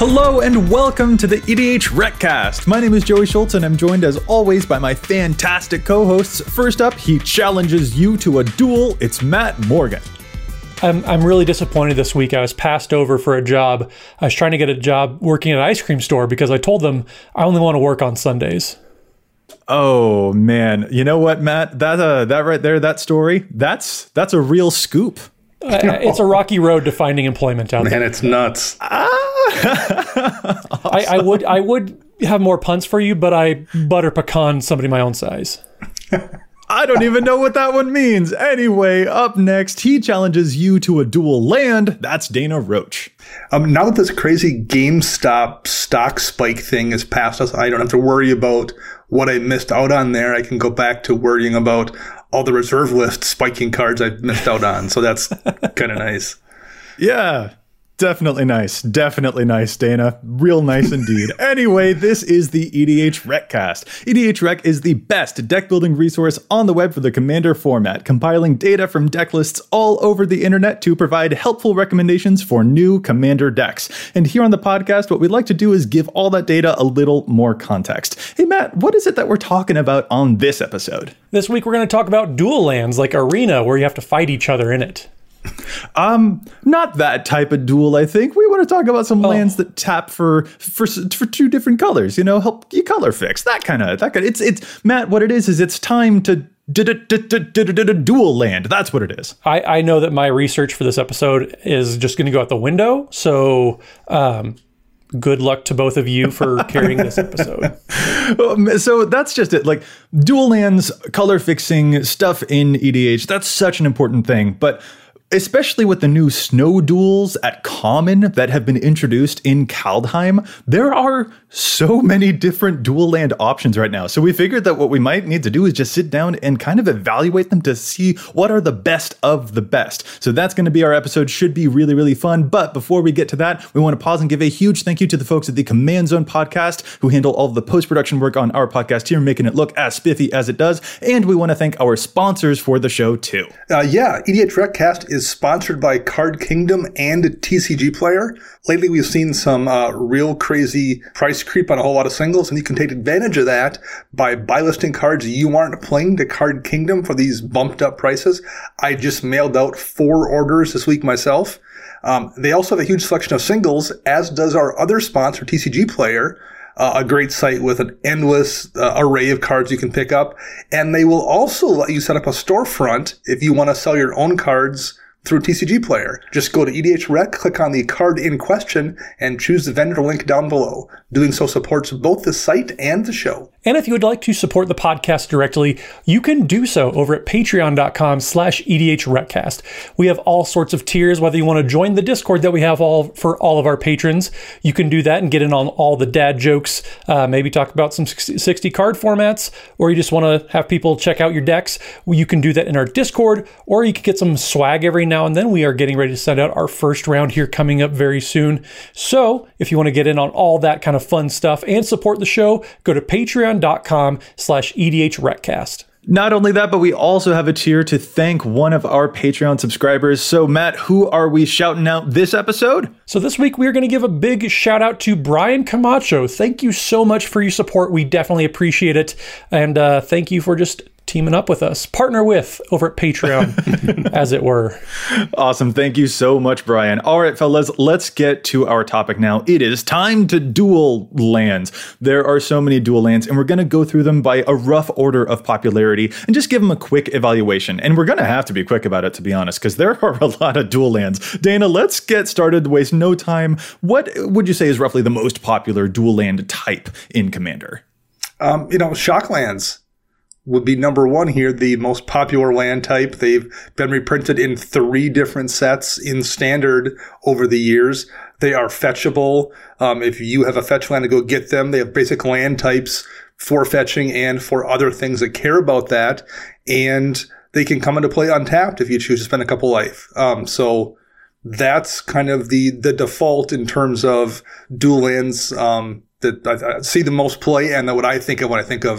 Hello and welcome to the EDH Recast. My name is Joey Schultz and I'm joined as always by my fantastic co-hosts. First up, he challenges you to a duel. It's Matt Morgan. I'm really disappointed this week. I was passed over for a job. I was trying to get a job working at an ice cream store because I told them I only want to work on Sundays. Oh man, you know what, Matt? That right there, that story, that's a real scoop. It's a rocky road to finding employment out there. Man, it's nuts. Awesome. I would have more puns for you, but I butter pecan somebody my own size. I don't even know what that one means. Anyway, up next, he challenges you to a dual land. That's Dana Roach. Now that this crazy GameStop stock spike thing is past us, I don't have to worry about what I missed out on there. I can go back to worrying about all the reserve list spiking cards I've missed out on. So that's kind of nice. Yeah. Definitely nice, Dana. Real nice indeed. Anyway, this is the EDH Recast. EDH Rec is the best deck building resource on the web for the Commander format, compiling data from deck lists all over the internet to provide helpful recommendations for new Commander decks. And here on the podcast, what we'd like to do is give all that data a little more context. Hey Matt, what is it that we're talking about on this episode? This week we're going to talk about dual lands like Arena, where you have to fight each other in it. Not that type of duel, I think. We want to talk about some lands that tap for two different colors, help you color fix. That kind of it's Matt, what it is it's time to dual land. That's what it is. I know that my research for this episode is just going to go out the window. So, good luck to both of you for carrying this episode. So that's just it. Like dual lands, color fixing stuff in EDH. That's such an important thing. But especially with the new snow duels at Common that have been introduced in Kaldheim, there are so many different dual land options right now. So we figured that what we might need to do is just sit down and kind of evaluate them to see what are the best of the best. So that's going to be our episode. Should be really, really fun. But before we get to that, we want to pause and give a huge thank you to the folks at the Command Zone podcast who handle all of the post-production work on our podcast here, making it look as spiffy as it does. And we want to thank our sponsors for the show too. EDH Recast is sponsored by Card Kingdom and TCG Player. Lately, we've seen some real crazy price creep on a whole lot of singles, and you can take advantage of that by buy listing cards you aren't playing to Card Kingdom for these bumped up prices. I just mailed out 4 orders this week myself. They also have a huge selection of singles, as does our other sponsor, TCG Player. A great site with an endless array of cards you can pick up. And they will also let you set up a storefront if you want to sell your own cards through TCG Player. Just go to EDH Rec, click on the card in question, and choose the vendor link down below. Doing so supports both the site and the show. And if you would like to support the podcast directly, you can do so over at patreon.com/EDHRecast. We have all sorts of tiers, whether you want to join the Discord that we have for all of our patrons. You can do that and get in on all the dad jokes, maybe talk about some 60 card formats, or you just want to have people check out your decks. You can do that in our Discord, or you can get some swag every now and then. We are getting ready to send out our first round here coming up very soon. So if you want to get in on all that kind of fun stuff and support the show, go to patreon.com/EDHRecast. Not only that, but we also have a tier to thank one of our Patreon subscribers. So Matt, who are we shouting out this episode? So this week we are going to give a big shout out to Brian Camacho. Thank you so much for your support. We definitely appreciate it. And thank you for just teaming up with us, partner with over at Patreon, as it were. Awesome. Thank you so much, Brian. All right, fellas, let's get to our topic now. It is time to dual lands. There are so many dual lands, and we're going to go through them by a rough order of popularity and just give them a quick evaluation. And we're going to have to be quick about it, to be honest, because there are a lot of dual lands. Dana, let's get started, waste no time. What would you say is roughly the most popular dual land type in Commander? Shocklands would be number one here, the most popular land type. They've been reprinted in 3 different sets in Standard over the years. They are fetchable. If you have a fetch land to go get them, they have basic land types for fetching and for other things that care about that. And they can come into play untapped if you choose to spend a couple life. So that's kind of the default in terms of dual lands that I see the most play, and what I think of when I think of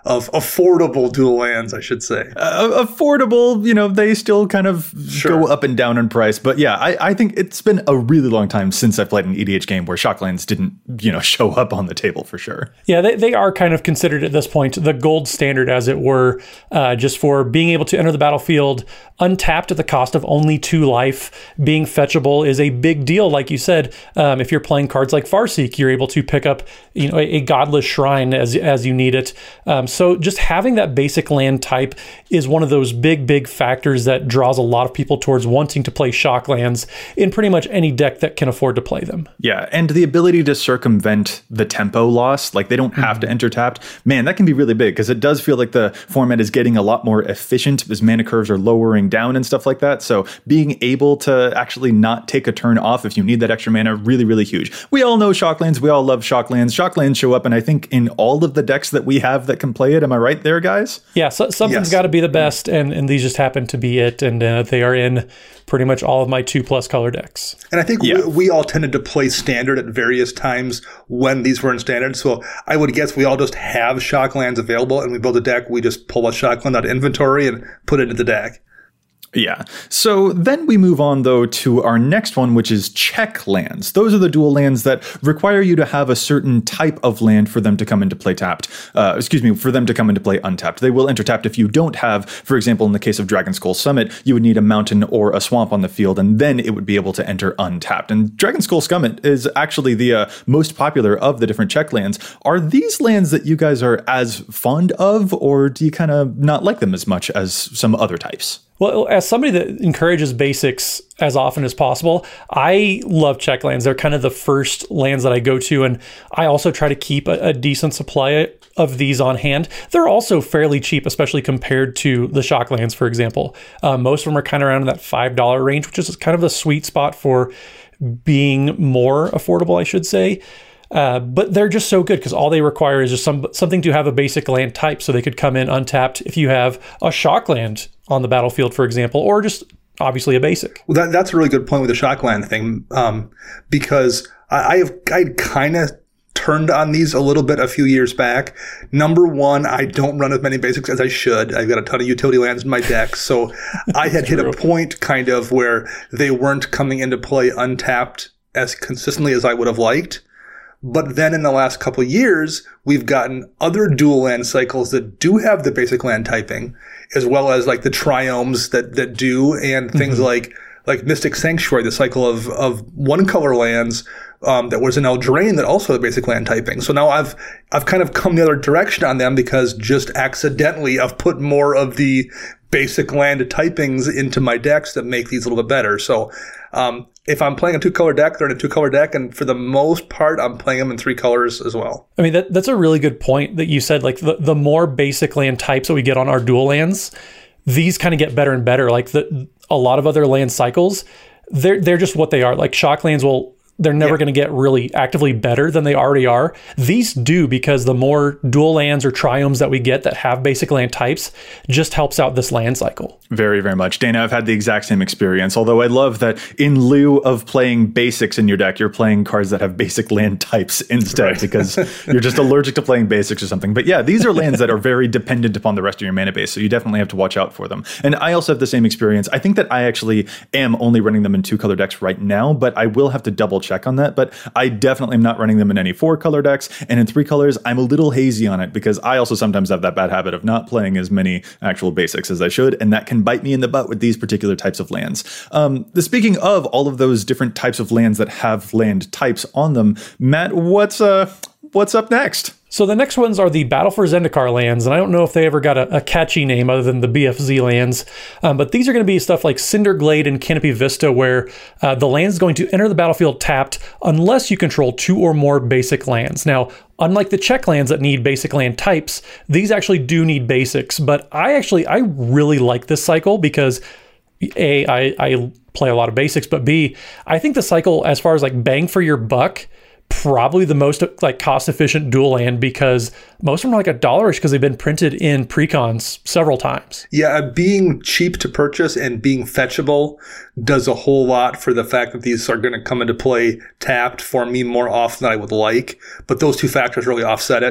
affordable dual lands, I should say. Affordable, they still kind of go up and down in price. But yeah, I think it's been a really long time since I played an EDH game where Shocklands didn't, show up on the table for sure. Yeah, they are kind of considered at this point the gold standard, as it were, just for being able to enter the battlefield untapped at the cost of only 2 life. Being fetchable is a big deal. Like you said, if you're playing cards like Farseek, you're able to pick up a godless shrine as you need it. So just having that basic land type is one of those big factors that draws a lot of people towards wanting to play Shocklands in pretty much any deck that can afford to play them. Yeah, and the ability to circumvent the tempo loss, like they don't have to enter tapped, man, that can be really big because it does feel like the format is getting a lot more efficient as mana curves are lowering down and stuff like that. So being able to actually not take a turn off if you need that extra mana, really huge. We all know Shocklands. We all love Shocklands. Shocklands show up, and I think in all of the decks that we have that can play it. Am I right there, guys? Yeah, so something's got to be the best, and these just happen to be it, and they are in pretty much all of my 2+ color decks. And I think we all tended to play standard at various times when these were in standard, so I would guess we all just have Shocklands available, and we build a deck, we just pull a Shockland out of inventory and put it into the deck. Yeah. So then we move on, though, to our next one, which is check lands. Those are the dual lands that require you to have a certain type of land for them to come into play tapped. For them to come into play untapped. They will enter tapped if you don't have, for example, in the case of Dragonskull Summit, you would need a mountain or a swamp on the field, and then it would be able to enter untapped. And Dragonskull Summit is actually the most popular of the different check lands. Are these lands that you guys are as fond of, or do you kind of not like them as much as some other types? Well, as somebody that encourages basics as often as possible, I love check lands. They're kind of the first lands that I go to, and I also try to keep a decent supply of these on hand. They're also fairly cheap, especially compared to the Shocklands, for example. Most of them are kind of around in that $5 range, which is kind of the sweet spot for being more affordable, I should say. But they're just so good because all they require is just something to have a basic land type, so they could come in untapped if you have a Shockland on the battlefield, for example, or just obviously a basic. Well, that's a really good point with the Shockland thing, because I kind of turned on these a little bit a few years back. Number one, I don't run as many basics as I should. I've got a ton of utility lands in my deck, so I had hit a point kind of where they weren't coming into play untapped as consistently as I would have liked. But then in the last couple of years, we've gotten other dual land cycles that do have the basic land typing, as well as like the triomes that do, and things like Mystic Sanctuary, the cycle of one color lands that was in Eldraine that also had basic land typing. So now I've kind of come the other direction on them because just accidentally I've put more of the basic land typings into my decks that make these a little bit better. So if I'm playing a 2-color deck, they're in a 2-color deck, and for the most part, I'm playing them in 3 colors as well. I mean, that's a really good point that you said. Like the more basic land types that we get on our dual lands, these kind of get better and better. Like a lot of other land cycles, they're just what they are. Like Shocklands they're never going to get really actively better than they already are. These do, because the more dual lands or triomes that we get that have basic land types just helps out this land cycle. Very, very much. Dana, I've had the exact same experience, although I love that in lieu of playing basics in your deck, you're playing cards that have basic land types instead, because you're just allergic to playing basics or something. But yeah, these are lands that are very dependent upon the rest of your mana base, so you definitely have to watch out for them. And I also have the same experience. I think that I actually am only running them in 2-color decks right now, but I will have to double check on that. But I definitely am not running them in any 4-color decks, and in 3 colors, I'm a little hazy on it because I also sometimes have that bad habit of not playing as many actual basics as I should, and that can bite me in the butt with these particular types of lands. Speaking of all of those different types of lands that have land types on them, Matt, what's up next? So the next ones are the Battle for Zendikar lands, and I don't know if they ever got a catchy name other than the BFZ lands, but these are going to be stuff like Cinderglade and Canopy Vista, where the land is going to enter the battlefield tapped unless you control 2 or more basic lands. Now, unlike the check lands that need basic land types, these actually do need basics, but I really like this cycle because A, I play a lot of basics, but B, I think the cycle, as far as like bang for your buck, probably the most like cost efficient dual land, because most of them are like $1-ish because they've been printed in precons several times. Yeah, being cheap to purchase and being fetchable does a whole lot for the fact that these are going to come into play tapped for me more often than I would like. But those 2 factors really offset it.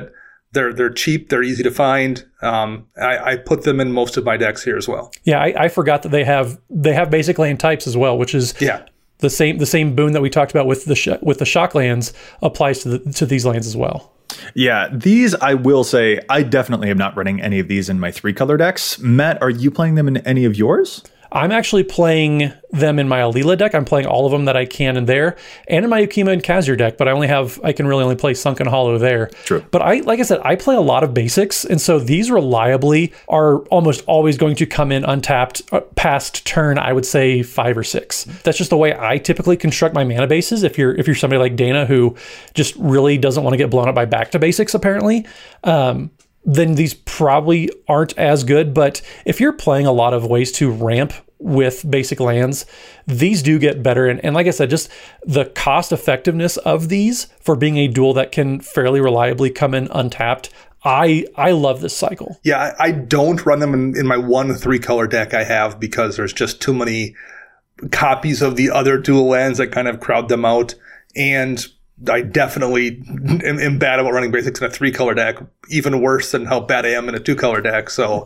They're cheap. They're easy to find. I put them in most of my decks here as well. Yeah, I forgot that they have basic land types as well, which is the same boon that we talked about with the shock lands applies to these lands as well. Yeah, these, I will say, I definitely am not running any of these in my 3-color decks. Matt, are you playing them in any of yours? I'm actually playing them in my Alila deck. I'm playing all of them that I can in there, and in my Ukima and Kazir deck, but I can really only play Sunken Hollow there. True. But like I said, I play a lot of basics, and so these reliably are almost always going to come in untapped past turn, I would say 5 or 6. That's just the way I typically construct my mana bases. If you're somebody like Dana who just really doesn't want to get blown up by back to basics, apparently, then these probably aren't as good. But if you're playing a lot of ways to ramp with basic lands, these do get better. And like I said, just the cost effectiveness of these for being a duel that can fairly reliably come in untapped, I love this cycle. Yeah, I don't run them in my 1 3-color deck I have because there's just too many copies of the other dual lands that kind of crowd them out. And I definitely am bad about running basics in a 3-color deck, even worse than how bad I am in a 2-color deck. So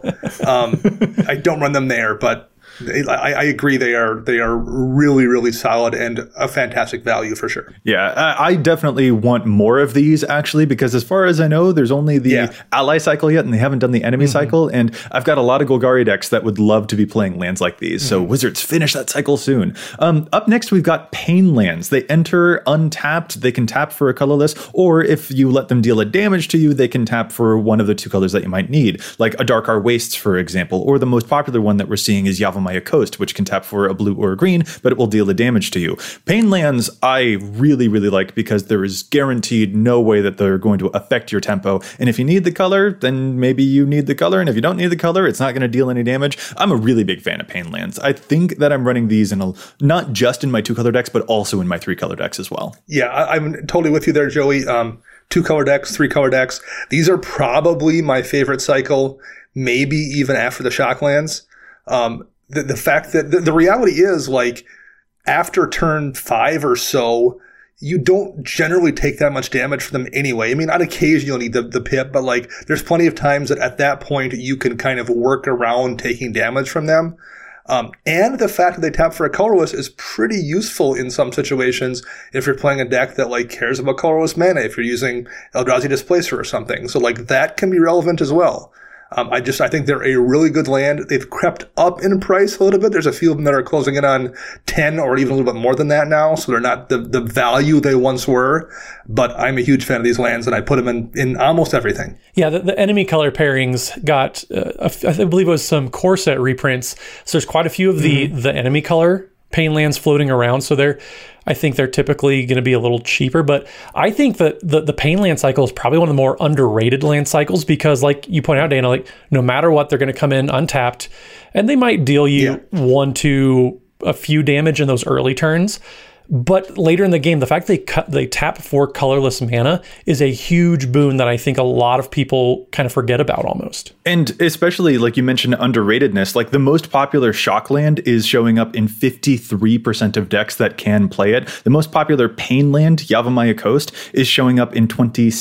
I don't run them there, but I agree they are really, really solid and a fantastic value for sure. Yeah, I definitely want more of these, actually, because as far as I know, there's only the ally cycle yet, and they haven't done the enemy cycle. And I've got a lot of Golgari decks that would love to be playing lands like these. So Wizards, finish that cycle soon. Up next, we've got Pain lands. They enter untapped. They can tap for a colorless, or if you let them deal a damage to you, they can tap for one of the 2 colors that you might need, like a Darkar Wastes, for example, or the most popular one that we're seeing is Yavimaya Coast, which can tap for a blue or a green, but it will deal the damage to you. Pain lands I really, really like because there is guaranteed no way that they're going to affect your tempo. And if you need the color, then maybe you need the color. And if you don't need the color, it's not going to deal any damage. I'm a really big fan of Pain lands. I think that I'm running these not just in my 2-color decks, but also in my 3-color decks as well. Yeah, I'm totally with you there, Joey. 2-color decks, 3-color decks. These are probably my favorite cycle, maybe even after the shock lands. The fact that the reality is, like, after turn 5 or so, you don't generally take that much damage from them anyway. I mean, on occasion you'll need the pip, but like, there's plenty of times that at that point you can kind of work around taking damage from them. And the fact that they tap for a colorless is pretty useful in some situations if you're playing a deck that like cares about colorless mana, if you're using Eldrazi Displacer or something. So like that can be relevant as well. I think they're a really good land. They've crept up in price a little bit. There's a few of them that are closing in on 10 or even a little bit more than that now. So they're not the value they once were, but I'm a huge fan of these lands and I put them in almost everything. Yeah, the enemy color pairings got, I believe it was some core set reprints. So there's quite a few of the enemy color Pain lands floating around. So I think they're typically going to be a little cheaper, but I think that the Pain land cycle is probably one of the more underrated land cycles because, like you point out, Dana, like no matter what, they're going to come in untapped and they might deal you 1 to a few damage in those early turns. But later in the game, the fact they tap for colorless mana is a huge boon that I think a lot of people kind of forget about almost. And especially, like you mentioned, underratedness. Like the most popular shock land is showing up in 53% of decks that can play it. The most popular Pain land, Yavimaya Coast, is showing up in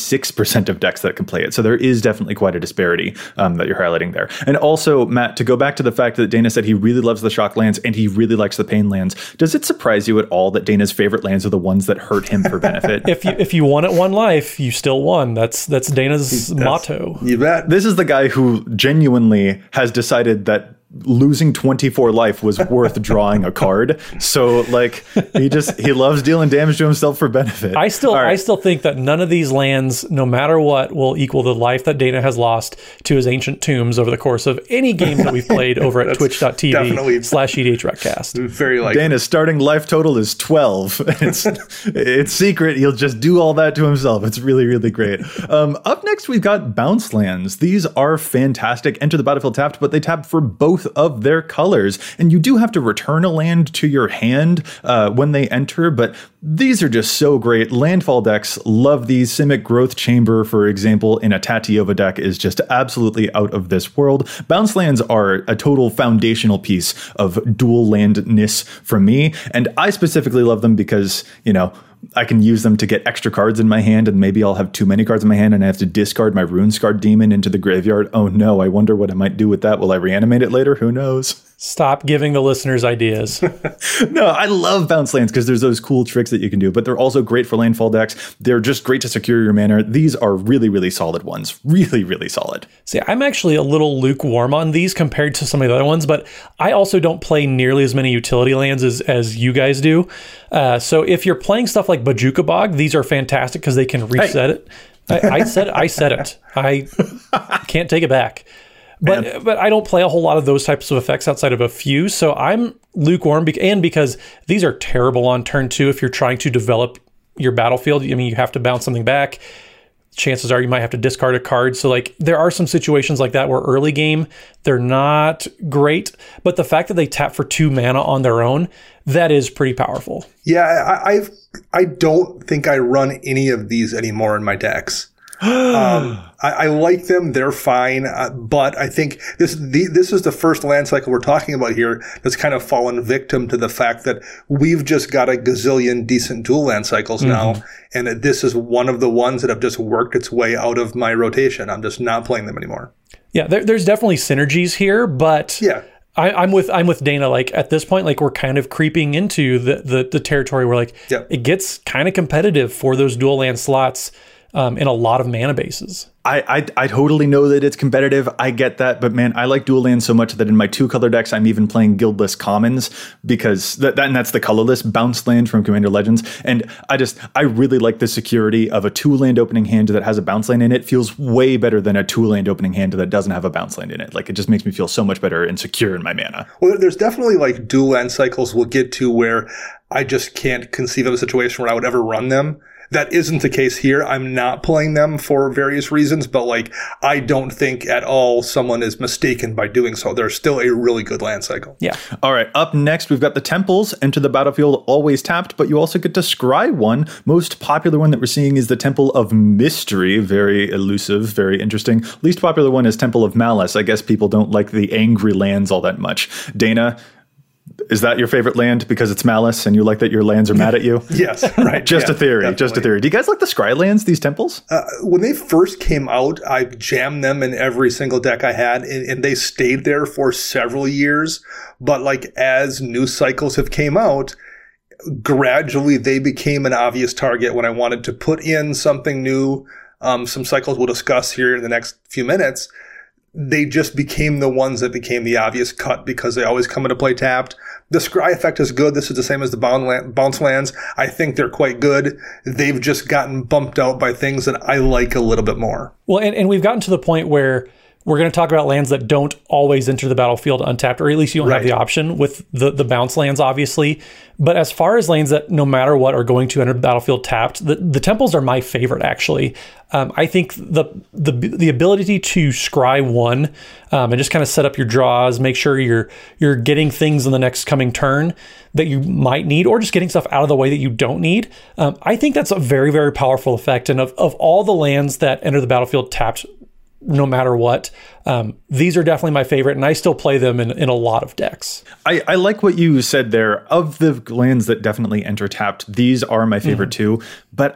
26% of decks that can play it. So there is definitely quite a disparity that you're highlighting there. And also, Matt, to go back to the fact that Dana said he really loves the shock lands and he really likes the Pain lands, does it surprise you at all that Dana's favorite lands are the ones that hurt him for benefit? If you won at 1 life, you still won. That's Dana's motto. You bet. This is the guy who genuinely has decided that losing 24 life was worth drawing a card. So like he loves dealing damage to himself for benefit. I still think that none of these lands, no matter what, will equal the life that Dana has lost to his ancient tombs over the course of any game that we've played over at twitch.tv/EDHRECast. Very likely. Dana's starting life total is 12. It's secret. He'll just do all that to himself. It's really, really great. Up next, we've got bounce lands. These are fantastic. Enter the battlefield tapped, but they tap for both of their colors. And you do have to return a land to your hand when they enter, but these are just so great. Landfall decks love these. Simic Growth Chamber, for example, in a Tatyova deck is just absolutely out of this world. Bounce lands are a total foundational piece of dual landness for me. And I specifically love them because, I can use them to get extra cards in my hand, and maybe I'll have too many cards in my hand and I have to discard my Runescarred Demon into the graveyard. Oh no, I wonder what I might do with that. Will I reanimate it later? Who knows? Stop giving the listeners ideas. No, I love bounce lands because there's those cool tricks that you can do, but they're also great for landfall decks. They're just great to secure your mana. These are really, really solid ones. Really, really solid. See, I'm actually a little lukewarm on these compared to some of the other ones, but I also don't play nearly as many utility lands as you guys do. So if you're playing stuff like Bojuka Bog, these are fantastic because they can reset it. I said it. I can't take it back. But I don't play a whole lot of those types of effects outside of a few, so I'm lukewarm, and because these are terrible on turn 2 if you're trying to develop your battlefield. I mean, you have to bounce something back. Chances are you might have to discard a card. So like there are some situations like that where early game, they're not great, but the fact that they tap for 2 mana on their own, that is pretty powerful. Yeah, I don't think I run any of these anymore in my decks. I like them; they're fine, but I think this is the first land cycle we're talking about here that's kind of fallen victim to the fact that we've just got a gazillion decent dual land cycles now, and that this is one of the ones that have just worked its way out of my rotation. I'm just not playing them anymore. Yeah, there's definitely synergies here, but yeah. I'm with Dana. Like at this point, like we're kind of creeping into the territory where like it gets kind of competitive for those dual land slots. In a lot of mana bases. I totally know that it's competitive. I get that. But man, I like dual lands so much that in my 2 color decks, I'm even playing Guildless Commons because and that's the colorless bounce land from Commander Legends. And I really like the security of a 2 land opening hand that has a bounce land in it. Feels way better than a 2 land opening hand that doesn't have a bounce land in it. Like it just makes me feel so much better and secure in my mana. Well, there's definitely like dual land cycles we'll get to where I just can't conceive of a situation where I would ever run them. That isn't the case here. I'm not playing them for various reasons, but like I don't think at all someone is mistaken by doing so. They're still a really good land cycle. Yeah. All right. Up next, we've got the Temples. Enter the battlefield always tapped, but you also get to scry one. Most popular one that we're seeing is the Temple of Mystery. Very elusive, very interesting. Least popular one is Temple of Malice. I guess people don't like the angry lands all that much. Dana, is that your favorite land because it's Malice and you like that your lands are mad at you? Yes, right. Just a theory. Definitely. Just a theory. Do you guys like the scry lands, these temples? When they first came out, I jammed them in every single deck I had, and they stayed there for several years. But like as new cycles have came out, gradually they became an obvious target when I wanted to put in something new. Some cycles we'll discuss here in the next few minutes. They just became the ones that became the obvious cut because they always come into play tapped. The scry effect is good. This is the same as the bounce lands. I think they're quite good. They've just gotten bumped out by things that I like a little bit more. Well, and we've gotten to the point where we're going to talk about lands that don't always enter the battlefield untapped, or at least you don't have the option with the bounce lands, obviously. But as far as lands that no matter what are going to enter the battlefield tapped, the temples are my favorite, actually. I think the ability to scry one and just kind of set up your draws, make sure you're getting things in the next coming turn that you might need, or just getting stuff out of the way that you don't need. I think that's a very, very powerful effect. And of all the lands that enter the battlefield tapped, no matter what, these are definitely my favorite, and I still play them in a lot of decks. I like what you said there. Of the lands that definitely enter tapped, these are my favorite too. But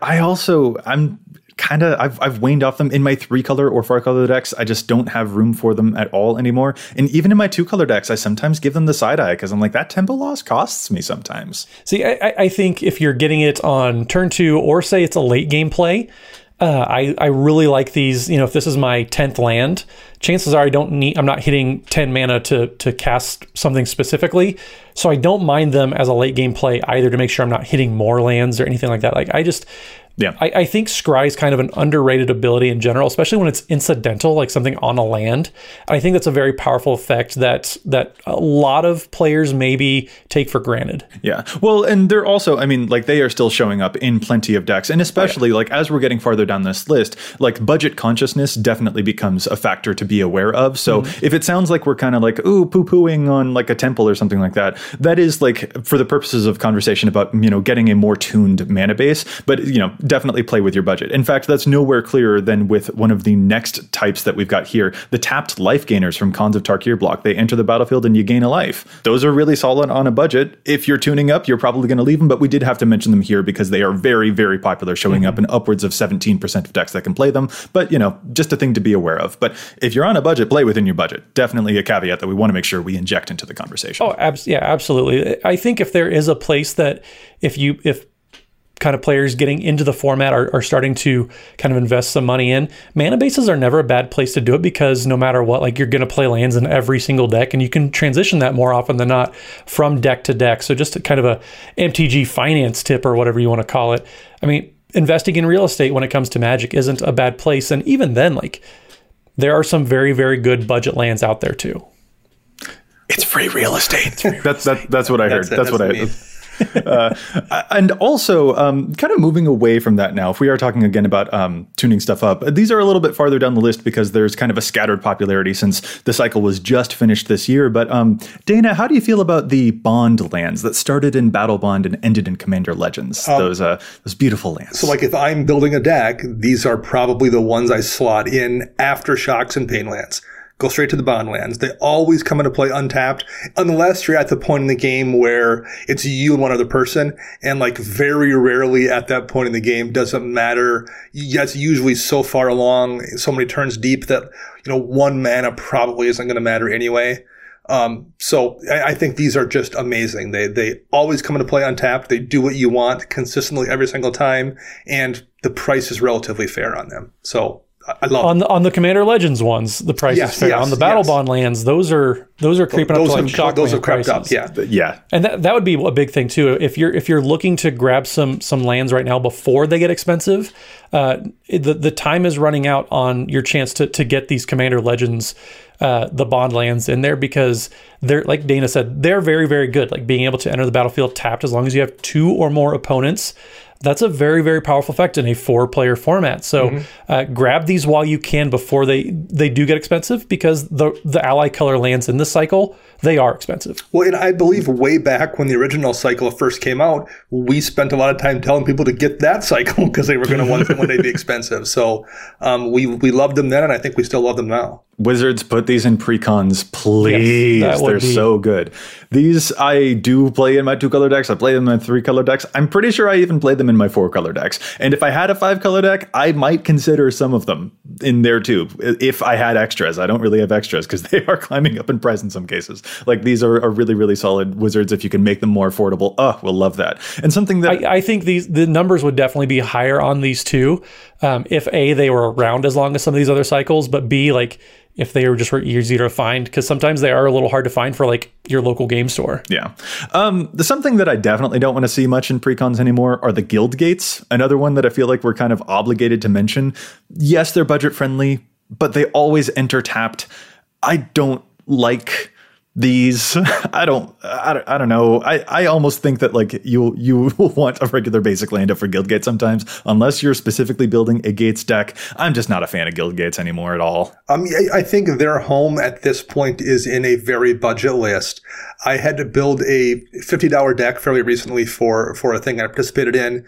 I've waned off them in my 3-color or 4-color decks. I just don't have room for them at all anymore. And even in my 2-color decks, I sometimes give them the side eye because I'm like, that tempo loss costs me sometimes. See, I think if you're getting it on turn 2, or say it's a late game play, I really like these. You know, if this is my 10th land, chances are I'm not hitting 10 mana to cast something specifically. So I don't mind them as a late game play either, to make sure I'm not hitting more lands or anything like that. Like I think scry is kind of an underrated ability in general, especially when it's incidental, like something on a land. I think that's a very powerful effect that a lot of players maybe take for granted. Yeah. Well, and they're also, I mean, like they are still showing up in plenty of decks. And especially like as we're getting farther down this list, like budget consciousness definitely becomes a factor to be aware of. So if it sounds like we're kind of like, ooh, poo-pooing on like a temple or something like that, that is like for the purposes of conversation about, you know, getting a more tuned mana base. But, you know, definitely play with your budget. In fact, that's nowhere clearer than with one of the next types that we've got here, the tapped life gainers from Khans of Tarkir block. They enter the battlefield and you gain a life. Those are really solid on a budget. If you're tuning up, you're probably going to leave them, but we did have to mention them here because they are very, very popular, showing up in upwards of 17% of decks that can play them. But, just a thing to be aware of. But if you're on a budget, play within your budget. Definitely a caveat that we want to make sure we inject into the conversation. Oh, yeah, absolutely. I think if there is a place that if kind of players getting into the format are starting to kind of invest some money in, mana bases are never a bad place to do it, because no matter what, like, you're going to play lands in every single deck, and you can transition that more often than not from deck to deck. So just kind of a MTG finance tip, or whatever you want to call it. I mean, investing in real estate when it comes to Magic isn't a bad place. And even then, like, there are some very, very good budget lands out there too. It's free real estate. That's what I heard. That's what I heard. And also, kind of moving away from that now, if we are talking again about tuning stuff up, these are a little bit farther down the list because there's kind of a scattered popularity since the cycle was just finished this year. But Dana, how do you feel about the Bond lands that started in Battle Bond and ended in Commander Legends? Those beautiful lands. So, like, if I'm building a deck, these are probably the ones I slot in after Shocks and Pain lands. Go straight to the Bond lands. They always come into play untapped, unless you're at the point in the game where it's you and one other person. And, like, very rarely at that point in the game, doesn't matter. That's usually so far along, so many turns deep that, one mana probably isn't going to matter anyway. So I think these are just amazing. They always come into play untapped. They do what you want consistently every single time. And the price is relatively fair on them. So I love on the Commander Legends ones, the price is fair. On the Battle Bond lands, those are creeping up to like shock. Those have crept up, yeah. And that would be a big thing too. If you're looking to grab some lands right now before they get expensive, the time is running out on your chance to get these Commander Legends, the Bond lands in there, because they're, like Dana said, they're very, very good. Like, being able to enter the battlefield tapped as long as you have 2 or more opponents. That's a very, very powerful effect in a 4-player format. So grab these while you can before they do get expensive, because the ally color lands in this cycle, they are expensive. Well, and I believe way back when the original cycle first came out, we spent a lot of time telling people to get that cycle because they were going to want them when they'd be expensive. So we loved them then, and I think we still love them now. Wizards, put these in precons, please. Yes, they're so good. These I do play in my 2-color decks. I play them in 3-color decks. I'm pretty sure I even played them in my 4-color decks. And if I had a 5-color deck, I might consider some of them in there too, if I had extras. I don't really have extras because they are climbing up in price in some cases. Like, these are really, really solid Wizards. If you can make them more affordable, we'll love that. And something that I think the numbers would definitely be higher on these too, if A, they were around as long as some of these other cycles, but B, like, if they were just easier to find, because sometimes they are a little hard to find for, like, your local game store. Yeah. Something that I definitely don't want to see much in precons anymore are the guild gates. Another one that I feel like we're kind of obligated to mention. Yes, they're budget friendly, but they always enter tapped. I don't like these. I don't know. I almost think that, like, you want a regular basic land up for guild gates sometimes, unless you're specifically building a gates deck. I'm just not a fan of guild gates anymore at all. I think their home at this point is in a very budget list. I had to build a $50 deck fairly recently for a thing I participated in.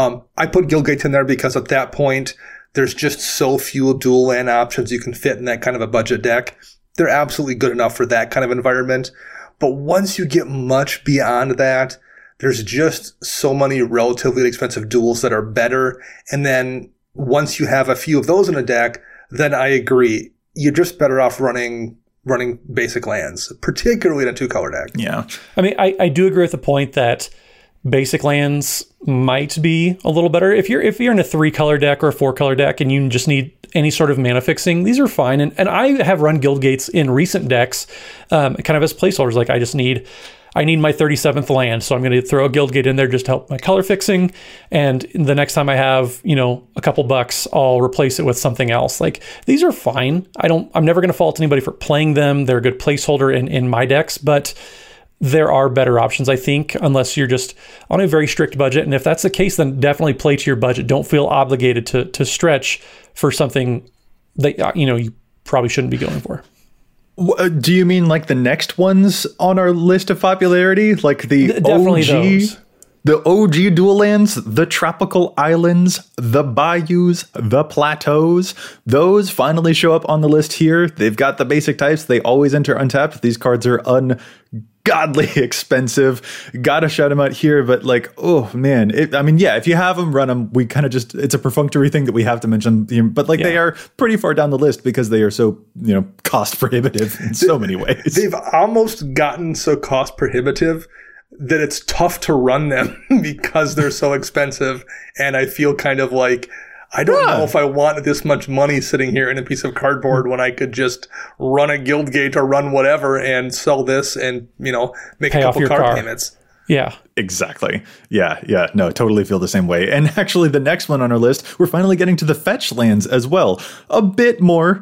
I put guild gates in there because at that point, there's just so few dual land options you can fit in that kind of a budget deck. They're absolutely good enough for that kind of environment. But once you get much beyond that, there's just so many relatively inexpensive duels that are better. And then once you have a few of those in a deck, then I agree, you're just better off running basic lands, particularly in a 2-color deck. Yeah. I mean, I do agree with the point that basic lands might be a little better. If you're in a 3-color deck or a 4-color deck and you just need any sort of mana fixing, these are fine. And I have run guild gates in recent decks, kind of as placeholders. Like, I need my 37th land, so I'm going to throw a guild gate in there just to help my color fixing. And the next time I have, a couple bucks, I'll replace it with something else. Like, these are fine. I'm never going to fault anybody for playing them. They're a good placeholder in my decks, but there are better options, I think, unless you're just on a very strict budget. And if that's the case, then definitely play to your budget. Don't feel obligated to stretch for something that, you probably shouldn't be going for. Do you mean like the next ones on our list of popularity? Like the definitely OG? those. The OG dual lands, the tropical islands, the bayous, the plateaus, those finally show up on the list here. They've got the basic types. They always enter untapped. These cards are ungodly expensive. Gotta shout them out here, but like, oh man. If you have them, run them. We kind of just, it's a perfunctory thing that we have to mention, but like they are pretty far down the list because they are so, cost prohibitive in so many ways. They've almost gotten so cost prohibitive that it's tough to run them because they're so expensive. And I feel kind of like, I don't know if I want this much money sitting here in a piece of cardboard when I could just run a Guildgate or run whatever and sell this and, make a couple card payments. Yeah. Exactly. Yeah. No, totally feel the same way. And actually the next one on our list, we're finally getting to the fetch lands as well. A bit more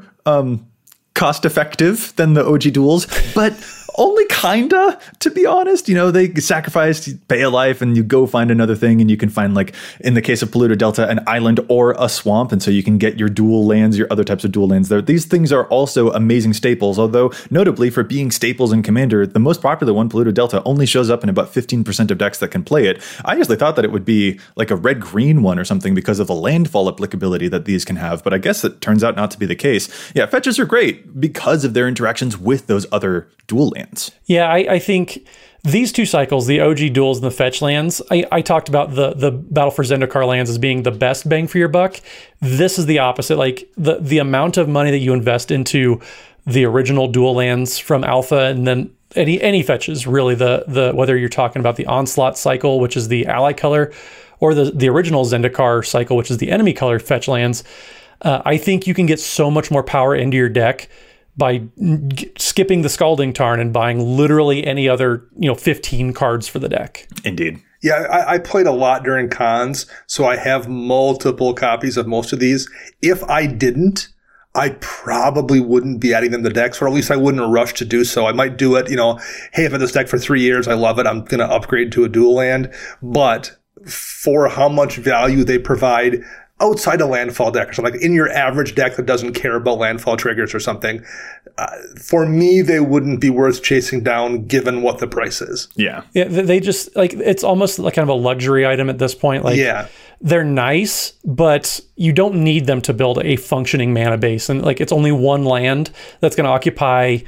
cost effective than the OG duels, but only kinda, to be honest. They sacrifice, you pay a life, and you go find another thing, and you can find, like, in the case of Polluted Delta, an island or a swamp, and so you can get your dual lands, your other types of dual lands there. These things are also amazing staples, although, notably, for being staples in Commander, the most popular one, Polluted Delta, only shows up in about 15% of decks that can play it. I usually thought that it would be, like, a red-green one or something because of the landfall applicability that these can have, but I guess it turns out not to be the case. Yeah, fetches are great because of their interactions with those other dual lands. Yeah, I think these two cycles, the OG duels and the fetch lands, I talked about the Battle for Zendikar lands as being the best bang for your buck. This is the opposite. Like the amount of money that you invest into the original dual lands from Alpha, and then any fetches, really, the whether you're talking about the Onslaught cycle, which is the ally color, or the original Zendikar cycle, which is the enemy color fetch lands, I think you can get so much more power into your deck by skipping the Scalding Tarn and buying literally any other, 15 cards for the deck. Indeed. Yeah, I played a lot during cons, so I have multiple copies of most of these. If I didn't, I probably wouldn't be adding them to decks, or at least I wouldn't rush to do so. I might do it, hey, I've had this deck for 3 years, I love it, I'm going to upgrade to a dual land. But for how much value they provide outside a landfall deck or something, like in your average deck that doesn't care about landfall triggers or something, for me, they wouldn't be worth chasing down given what the price is. Yeah. Yeah. They just, like, it's almost like kind of a luxury item at this point. Like, yeah. They're nice, but you don't need them to build a functioning mana base. And like, it's only one land that's going to occupy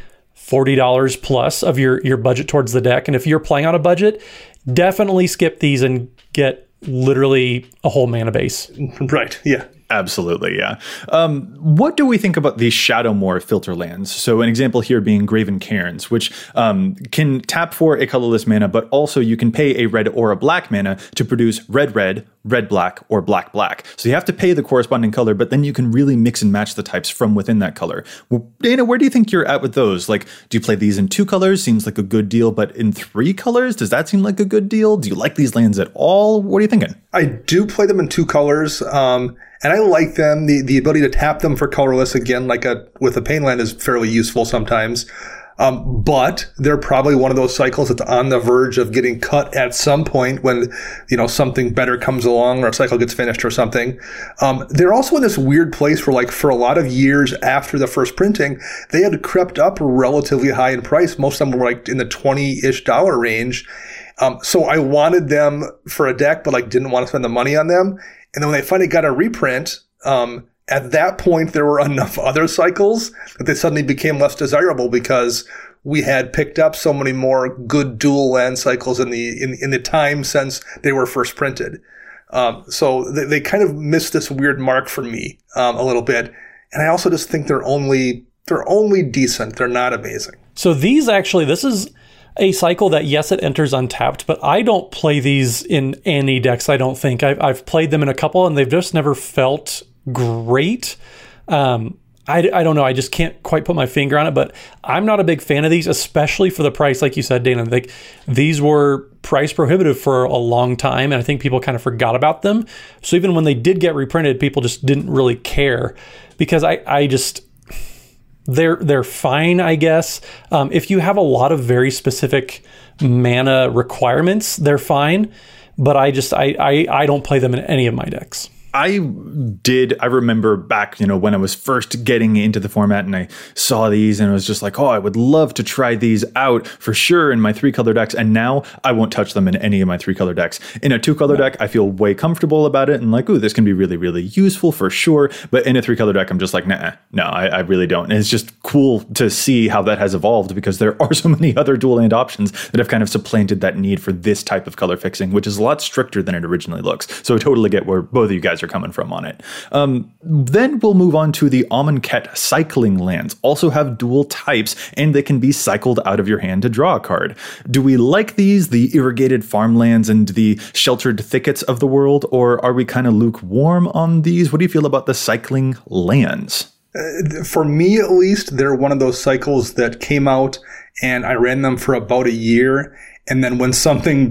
$40 plus of your budget towards the deck. And if you're playing on a budget, definitely skip these and get literally a whole mana base. Right. Yeah. Absolutely, yeah. What do we think about these Shadowmoor filter lands? So an example here being Graven Cairns, which can tap for a colorless mana, but also you can pay a red or a black mana to produce red-red, red-black, or black-black. So you have to pay the corresponding color, but then you can really mix and match the types from within that color. Well, Dana, where do you think you're at with those? Like, do you play these in 2 colors? Seems like a good deal, but in 3 colors? Does that seem like a good deal? Do you like these lands at all? What are you thinking? I do play them in 2 colors. And I like them. The ability to tap them for colorless, again, with a pain land, is fairly useful sometimes. But they're probably one of those cycles that's on the verge of getting cut at some point when, something better comes along or a cycle gets finished or something. They're also in this weird place where, like, for a lot of years after the first printing, they had crept up relatively high in price. Most of them were like in the $20-ish range. So I wanted them for a deck, but like didn't want to spend the money on them. And then when they finally got a reprint, at that point, there were enough other cycles that they suddenly became less desirable because we had picked up so many more good dual land cycles in the time since they were first printed. So they kind of missed this weird mark for me a little bit. And I also just think they're only decent. They're not amazing. So this is a cycle that, yes, it enters untapped, but I don't play these in any decks, I don't think. I've played them in a couple, and they've just never felt great. I don't know. I just can't quite put my finger on it, but I'm not a big fan of these, especially for the price. Like you said, Dana, like, these were price prohibitive for a long time, and I think people kind of forgot about them. So even when they did get reprinted, people just didn't really care because they're fine, I guess. If you have a lot of very specific mana requirements, they're fine. But I don't play them in any of my decks. I remember back, when I was first getting into the format and I saw these and I was just like, oh, I would love to try these out for sure in my 3-color decks. And now I won't touch them in any of my 3-color decks. In a 2-color deck, I feel way comfortable about it and like, ooh, this can be really, really useful for sure. But in a 3-color deck, I'm just like, I really don't. And it's just cool to see how that has evolved because there are so many other dual land options that have kind of supplanted that need for this type of color fixing, which is a lot stricter than it originally looks. So I totally get where both of you guys are coming from on it. Then we'll move on to the Amonkhet cycling lands. Also have dual types, and they can be cycled out of your hand to draw a card. Do we like these, the irrigated farmlands and the sheltered thickets of the world, or are we kind of lukewarm on these? What do you feel about the cycling lands? For me, at least, they're one of those cycles that came out and I ran them for about a year. And then when something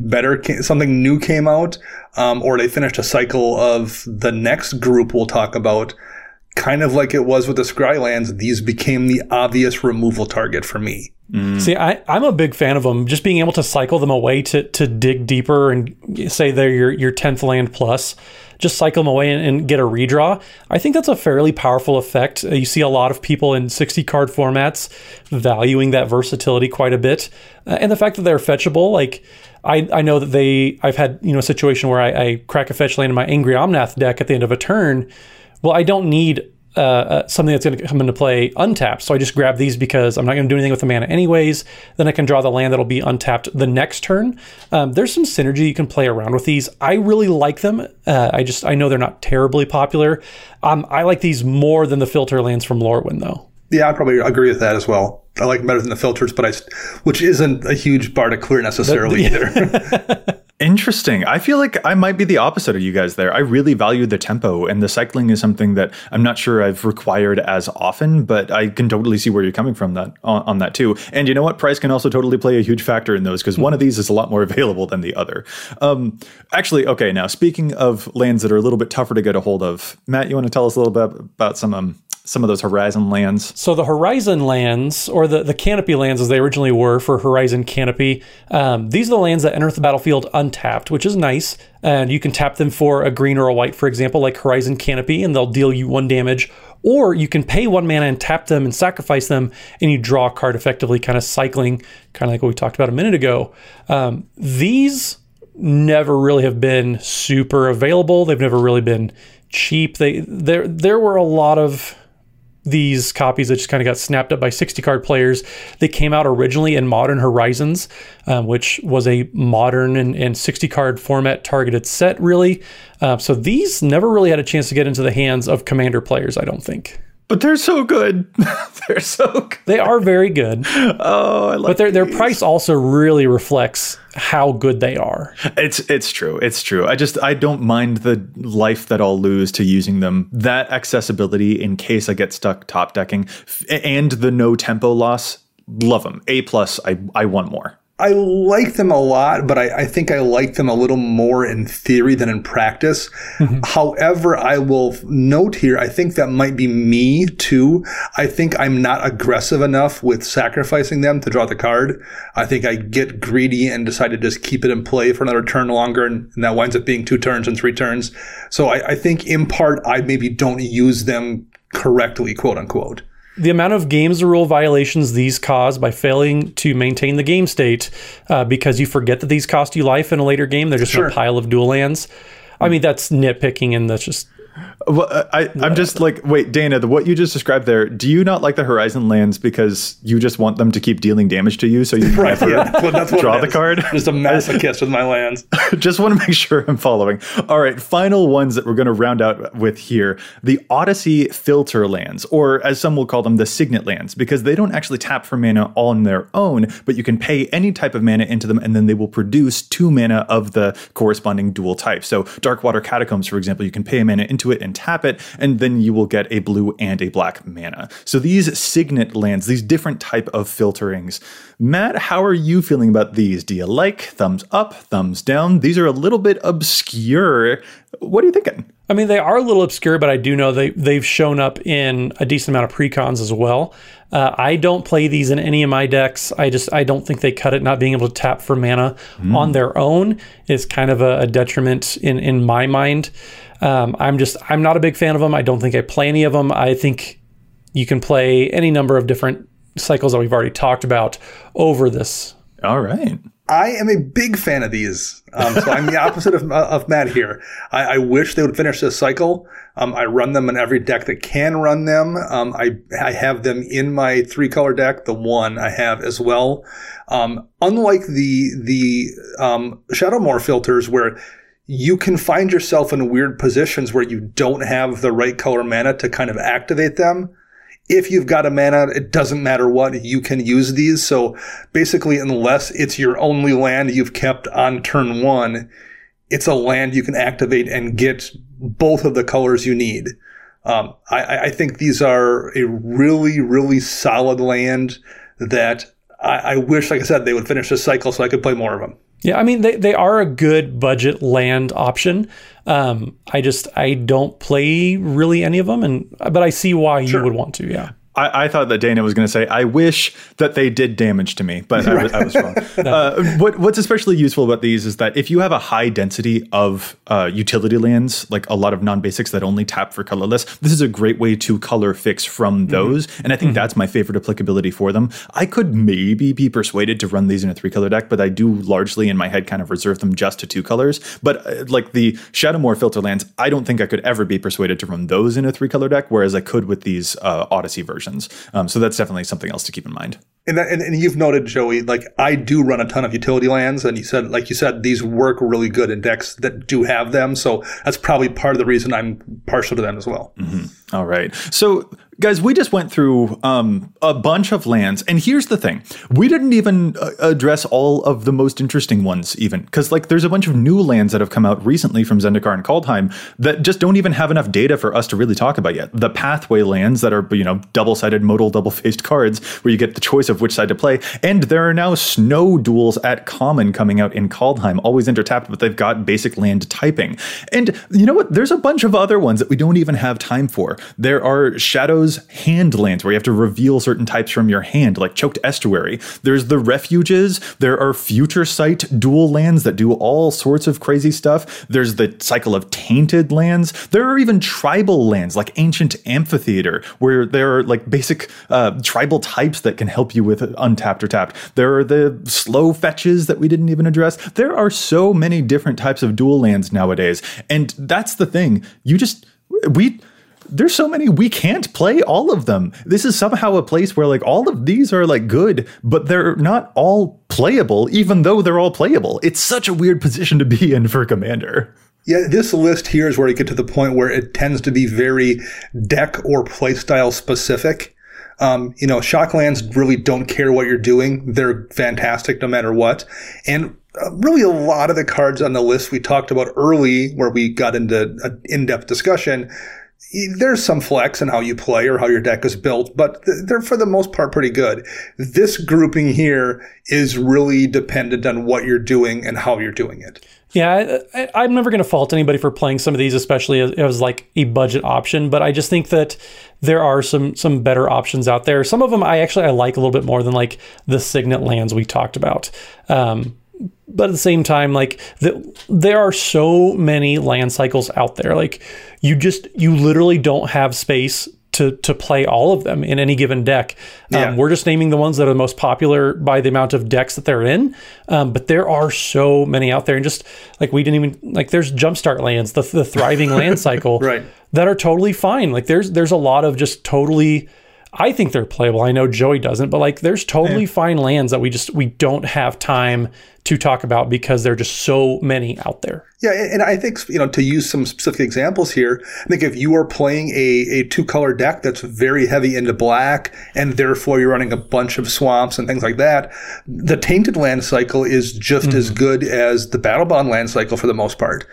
new came out, or they finished a cycle of the next group we'll talk about, kind of like it was with the Scrylands, these became the obvious removal target for me. See, I'm a big fan of them. Just being able to cycle them away to dig deeper and say they're your 10th land plus, just cycle them away and get a redraw. I think that's a fairly powerful effect. You see a lot of people in 60 card formats valuing that versatility quite a bit. And the fact that they're fetchable, like I know that I've had a situation where I crack a fetch land in my Angry Omnath deck at the end of a turn. Well, I don't need something that's going to come into play untapped. So I just grab these because I'm not going to do anything with the mana anyways. Then I can draw the land that'll be untapped the next turn. There's some synergy you can play around with these. I really like them. I know they're not terribly popular. I like these more than the filter lands from Lorwyn, though. Yeah, I'd probably agree with that as well. I like them better than the filters, which isn't a huge bar to clear necessarily either. Interesting. I feel like I might be the opposite of you guys there. I really value the tempo, and the cycling is something that I'm not sure I've required as often, but I can totally see where you're coming from on that too. And you know what? Price can also totally play a huge factor in those because one of these is a lot more available than the other. Actually, okay, now speaking of lands that are a little bit tougher to get a hold of, Matt, you want to tell us a little bit about some of those Horizon lands? So the Horizon lands, or the Canopy lands as they originally were for Horizon Canopy, these are the lands that enter the battlefield untapped, which is nice. And you can tap them for a green or a white, for example, like Horizon Canopy, and they'll deal you 1 damage. Or you can pay 1 mana and tap them and sacrifice them, and you draw a card effectively, kind of cycling, kind of like what we talked about a minute ago. These never really have been super available. They've never really been cheap. There were a lot of these copies that just kind of got snapped up by 60 card players. They came out originally in Modern Horizons, which was a modern and 60 card format targeted set, really. So these never really had a chance to get into the hands of Commander players, I don't think. But they're so good. They're so good. They are very good. Oh, I like But their price also really reflects how good they are. It's true. It's true. I don't mind the life that I'll lose to using them. That accessibility in case I get stuck top decking and the no tempo loss, love them. A+, I want more. I like them a lot, but I think I like them a little more in theory than in practice. Mm-hmm. However, I will note here, I think that might be me too. I think I'm not aggressive enough with sacrificing them to draw the card. I think I get greedy and decide to just keep it in play for another turn longer, and that winds up being 2 turns and 3 turns. So I think in part, I maybe don't use them correctly, quote unquote. The amount of games rule violations these cause by failing to maintain the game state because you forget that these cost you life in a later game. They're just a pile of dual lands. I mean, that's nitpicking, and that's just... Well, I'm just like, wait, Dana, what you just described there, do you not like the Horizon lands because you just want them to keep dealing damage to you so you never draw the card? Just a masochist with my lands. Just want to make sure I'm following. All right, final ones that we're going to round out with here. The Odyssey filter lands, or as some will call them, the Signet lands, because they don't actually tap for mana on their own, but you can pay any type of mana into them and then they will produce 2 mana of the corresponding dual type. So Darkwater Catacombs, for example, you can pay a mana into it and tap it, and then you will get a blue and a black mana. So these Signet lands, these different type of filterings. Matt, how are you feeling about these? Do you like? Thumbs up, thumbs down? These are a little bit obscure. What are you thinking? I mean, they are a little obscure, but I do know they've shown up in a decent amount of precons as well. I don't play these in any of my decks. I don't think they cut it. Not being able to tap for mana on their own is kind of a detriment in my mind. I'm not a big fan of them. I don't think I play any of them. I think you can play any number of different cycles that we've already talked about over this. All right. I am a big fan of these. So I'm the opposite of Matt here. I wish they would finish this cycle. I run them in every deck that can run them. I have them in my 3-color deck, the one I have as well. Unlike the Shadowmoor filters, where you can find yourself in weird positions where you don't have the right color mana to kind of activate them. If you've got a mana, it doesn't matter what, you can use these. So basically, unless it's your only land you've kept on turn 1, it's a land you can activate and get both of the colors you need. I think these are a really, really solid land that I wish, like I said, they would finish this cycle so I could play more of them. Yeah, I mean, they are a good budget land option. I don't play really any of them, but I see why you would want to, yeah. I thought that Dana was going to say, I wish that they did damage to me, but I was wrong. What's especially useful about these is that if you have a high density of utility lands, like a lot of non-basics that only tap for colorless, this is a great way to color fix from those. And I think that's my favorite applicability for them. I could maybe be persuaded to run these in a 3-color deck, but I do largely in my head kind of reserve them just to 2 colors. But like the Shadowmoor filter lands, I don't think I could ever be persuaded to run those in a 3-color deck, whereas I could with these Odyssey versions. So that's definitely something else to keep in mind. And you've noted, Joey, like I do run a ton of utility lands, and you said, these work really good in decks that do have them. So that's probably part of the reason I'm partial to them as well. Mm-hmm. All right. So guys, we just went through a bunch of lands, and here's the thing. We didn't even address all of the most interesting ones even, because like there's a bunch of new lands that have come out recently from Zendikar and Kaldheim that just don't even have enough data for us to really talk about yet. The Pathway lands that are, double-sided modal, double-faced cards where you get the choice of which side to play. And there are now snow duels at common coming out in Kaldheim, always intertapped, but they've got basic land typing. And you know what? There's a bunch of other ones that we don't even have time for. There are Shadows hand lands where you have to reveal certain types from your hand, like Choked Estuary. There's the Refuges. There are Future Sight dual lands that do all sorts of crazy stuff. There's the cycle of Tainted lands. There are even tribal lands like Ancient Amphitheater, where there are like basic tribal types that can help you with untapped or tapped. There are the slow fetches that we didn't even address. There are so many different types of dual lands nowadays. And that's the thing. There's so many, we can't play all of them. This is somehow a place where like all of these are like good, but they're not all playable, even though they're all playable. It's such a weird position to be in for Commander. Yeah, this list here is where you get to the point where it tends to be very deck or playstyle specific. Shocklands really don't care what you're doing. They're fantastic no matter what. And really a lot of the cards on the list we talked about early, where we got into an in-depth discussion, there's some flex in how you play or how your deck is built, but they're for the most part pretty good. This grouping here is really dependent on what you're doing and how you're doing it. Yeah, I'm never going to fault anybody for playing some of these, especially as like a budget option. But I just think that there are some better options out there. Some of them I like a little bit more than like the Signet lands we talked about. But at the same time, like there are so many land cycles out there. Like you literally don't have space to play all of them in any given deck. We're just naming the ones that are the most popular by the amount of decks that they're in. But there are so many out there, and just like we didn't even like. There's Jumpstart lands, the Thriving Land Cycle, right, that are totally fine. Like there's a lot of just totally. I think they're playable. I know Joey doesn't, but like there's totally fine lands that we don't have time to talk about because there are just so many out there. Yeah, and I think, to use some specific examples here, I think if you are playing a 2-color deck that's very heavy into black, and therefore you're running a bunch of swamps and things like that, the Tainted Land Cycle is just as good as the Battlebound Land Cycle for the most part.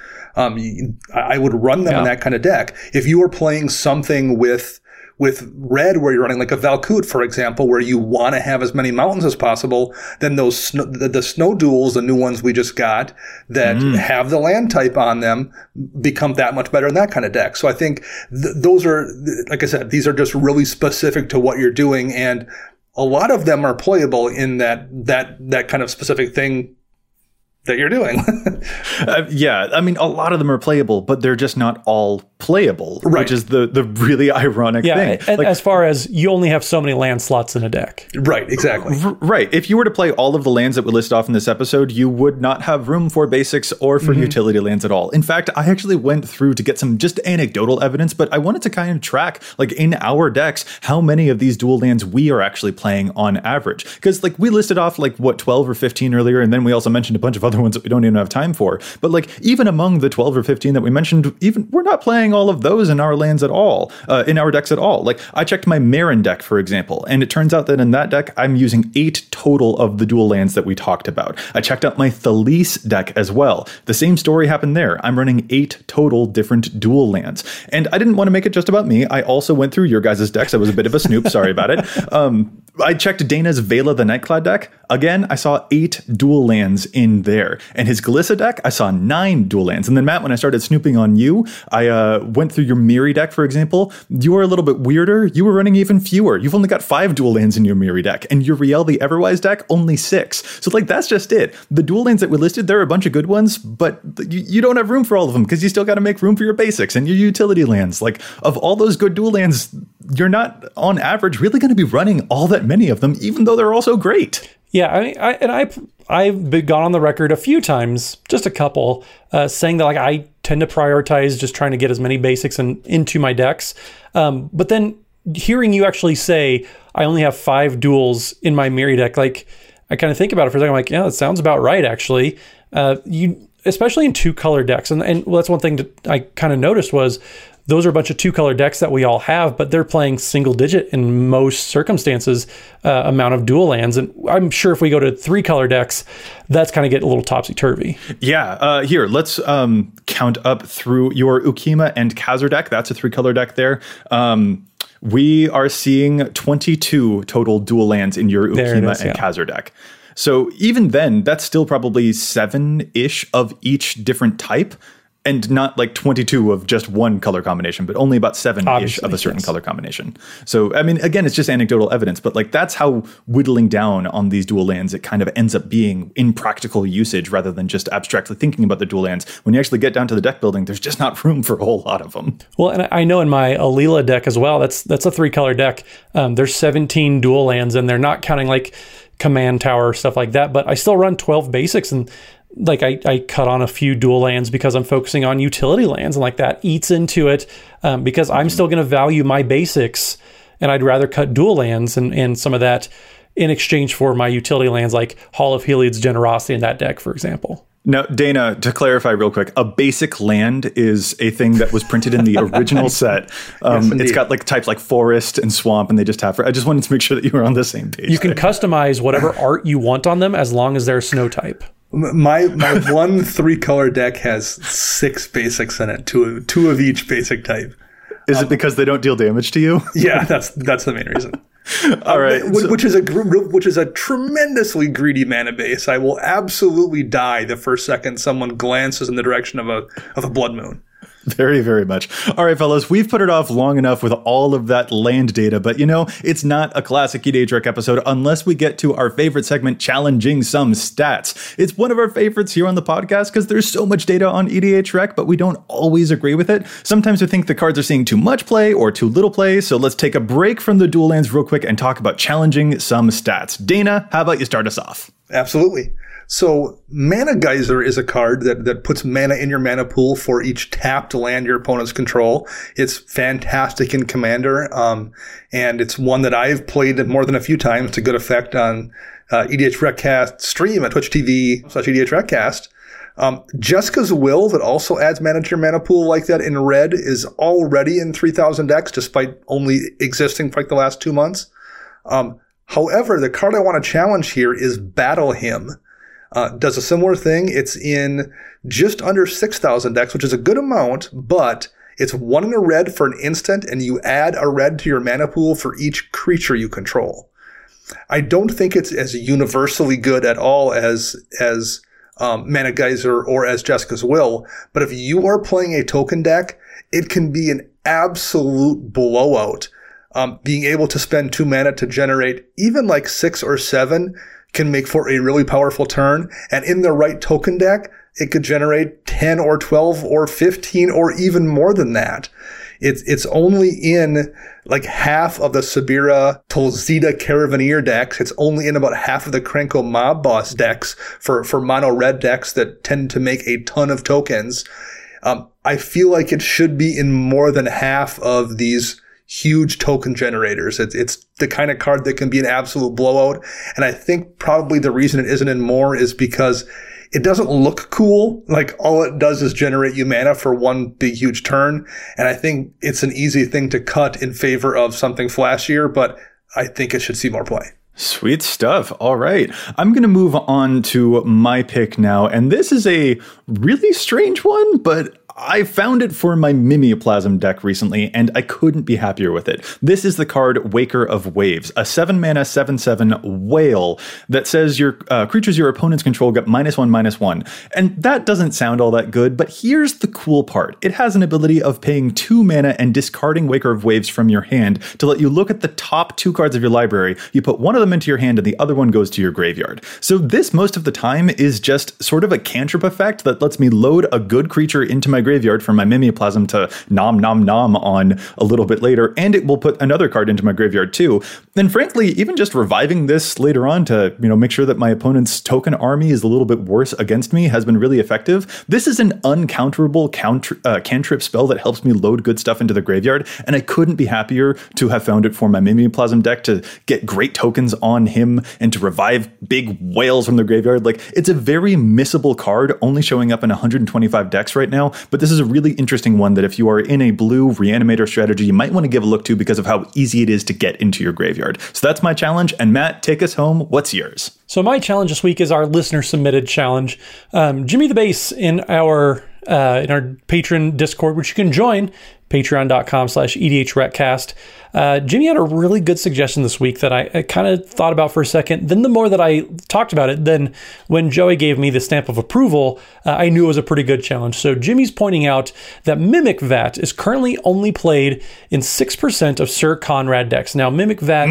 I would run them in that kind of deck. If you are playing something with red, where you're running like a Valkut, for example, where you want to have as many mountains as possible, then those the snow duels, the new ones we just got that have the land type on them, become that much better in that kind of deck. So I think those are, like I said, these are just really specific to what you're doing, and a lot of them are playable in that kind of specific thing that you're doing. Yeah, I mean, a lot of them are playable, but they're just not all playable, Right. which is the really ironic Yeah, thing. and as far as you only have so many land slots in a deck. Right, exactly. Right. If you were to play all of the lands that we list off in this episode, you would not have room for basics or for utility lands at all. In fact, I actually went through to get some just anecdotal evidence, but I wanted to kind of track, like in our decks, how many of these dual lands we are actually playing on average. Because like we listed off like what 12 or 15 earlier, and then we also mentioned a bunch of other ones that we don't even have time for. But like even among the 12 or 15 that we mentioned, even we're not playing all of those in our lands at all, in our decks at all. Like I checked my Marin deck, for example, and it turns out that in that deck, I'm using 8 total of the dual lands that we talked about. I checked out my Thalys deck as well. The same story happened there. I'm running 8 total different dual lands. And I didn't want to make it just about me. I also went through your guys' decks. I was a bit of a snoop. Sorry about it. I checked Dana's Vela the Nightclad deck. Again, I saw 8 dual lands in there. And his Glissa deck, I saw 9 dual lands. And then Matt, when I started snooping on you, I went through your Miri deck, for example. You were a little bit weirder. You were running even fewer. You've only got 5 dual lands in your Miri deck. And your Riel the Everwise deck, only 6. So like, that's just it. The dual lands that we listed, there are a bunch of good ones, but you don't have room for all of them because you still got to make room for your basics and your utility lands. Like, of all those good dual lands, you're not on average really going to be running all that many of them, even though they're also great. Yeah, I mean, I've been gone on the record a few times, just a couple, saying that like I tend to prioritize just trying to get as many basics into my decks. But then hearing you actually say I only have 5 duels in my Miri deck, like I kind of think about it for a second. I'm like, yeah, that sounds about right, actually. Especially in 2-color decks, and well, that's one thing that I kind of noticed was those are a bunch of 2-color decks that we all have, but they're playing single digit in most circumstances amount of dual lands. And I'm sure if we go to 3-color decks, that's kind of get a little topsy-turvy. Yeah. Here, let's count up through your Ukima and Khazar deck. That's a 3-color deck there. We are seeing 22 total dual lands in your Ukima and Khazar deck. So even then, that's still probably 7-ish of each different type. And not like 22 of just one color combination, but only about 7-ish of a certain color combination. So, I mean, again, it's just anecdotal evidence, but like that's how whittling down on these dual lands, it kind of ends up being in practical usage rather than just abstractly thinking about the dual lands. When you actually get down to the deck building, there's just not room for a whole lot of them. Well, and I know in my Alila deck as well, that's a 3-color deck. There's 17 dual lands, and they're not counting like command tower, stuff like that, but I still run 12 basics, and like I cut on a few dual lands because I'm focusing on utility lands, and like that eats into it because I'm still going to value my basics, and I'd rather cut dual lands and some of that in exchange for my utility lands like Hall of Heliod's Generosity in that deck, for example. Now, Dana, to clarify real quick, a basic land is a thing that was printed in the original set. It's got like types like forest and swamp, and they just have. I just wanted to make sure that you were on the same page. You can customize whatever art you want on them as long as they're snow type. My one 3-color deck has 6 basics in it, two of each basic type. Is it because they don't deal damage to you? Yeah, that's the main reason. All right, which is a tremendously greedy mana base. I will absolutely die the first second someone glances in the direction of a blood moon. Very, very much. All right, fellas, we've put it off long enough with all of that land data, but you know, it's not a classic EDH Rec episode unless we get to our favorite segment, Challenging Some Stats. It's one of our favorites here on the podcast because there's so much data on EDH Rec, but we don't always agree with it. Sometimes we think the cards are seeing too much play or too little play, so let's take a break from the dual lands real quick and talk about Challenging Some Stats. Dana, how about you start us off? Absolutely. So Mana Geyser is a card that puts mana in your mana pool for each tapped land your opponents control. It's fantastic in Commander, and it's one that I've played more than a few times to good effect on EDH Recast stream at twitch.tv/EDH Recast. Jeska's Will, that also adds mana to your mana pool like that in red, is already in 3,000 decks, despite only existing for like the last 2 months. However, the card I want to challenge here is Battle Hymn. Does a similar thing. It's in just under 6,000 decks, which is a good amount, but it's 1 in a red for an instant, and you add a red to your mana pool for each creature you control. I don't think it's as universally good at all as Mana Geyser or as Jeska's Will, but if you are playing a token deck, it can be an absolute blowout. Being able to spend 2 mana to generate even like 6 or 7 can make for a really powerful turn. And in the right token deck, it could generate 10 or 12 or 15 or even more than that. It's only in like half of the Sabira Tolzida Caravaneer decks. It's only in about half of the Krenko Mob Boss decks for mono red decks that tend to make a ton of tokens. I feel like it should be in more than half of these huge token generators. It's the kind of card that can be an absolute blowout. And I think probably the reason it isn't in more is because it doesn't look cool. Like all it does is generate you mana for one big, huge turn. And I think it's an easy thing to cut in favor of something flashier, but I think it should see more play. Sweet stuff. All right. I'm going to move on to my pick now. And this is a really strange one, but I found it for my Mimeoplasm deck recently, and I couldn't be happier with it. This is the card Waker of Waves, a 7-mana 7/7 whale that says your creatures your opponents control get -1/-1. And that doesn't sound all that good, but here's the cool part. It has an ability of paying 2 mana and discarding Waker of Waves from your hand to let you look at the top 2 cards of your library. You put one of them into your hand and the other one goes to your graveyard. So this most of the time is just sort of a cantrip effect that lets me load a good creature into my graveyard for my Mimeoplasm to nom on a little bit later, and it will put another card into my graveyard too. And frankly, even just reviving this later on to, make sure that my opponent's token army is a little bit worse against me has been really effective. This is an uncounterable cantrip spell that helps me load good stuff into the graveyard, and I couldn't be happier to have found it for my Mimeoplasm deck to get great tokens on him and to revive big whales from the graveyard. Like, it's a very missable card, only showing up in 125 decks right now, but this is a really interesting one that if you are in a blue Reanimator strategy, you might want to give a look to because of how easy it is to get into your graveyard. So that's my challenge. And Matt, take us home. What's yours? So my challenge this week is our listener submitted challenge. Jimmy the Bass in our patron Discord, which you can join, patreon.com/EDHRECast. Jimmy had a really good suggestion this week that I kind of thought about for a second. Then the more that I talked about it, then when Joey gave me the stamp of approval, I knew it was a pretty good challenge. So Jimmy's pointing out that Mimic Vat is currently only played in 6% of Sir Conrad decks. Now, Mimic Vat,